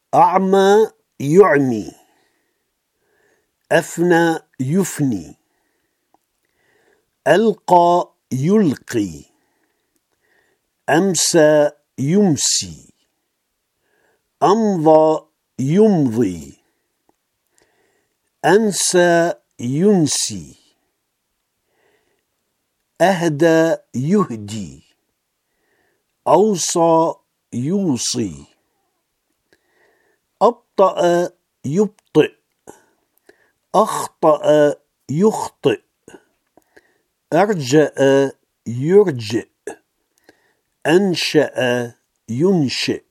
أعمى يعمي، أفنى يفني، ألقى يلقي، أمسى يمسي، أمضى يمضي، أنسى ينسي، أهدى يهدي، أوصى يوصي، أبطأ يبطئ، أخطأ يخطئ، أرجأ يرجئ، أنشأ ينشئ.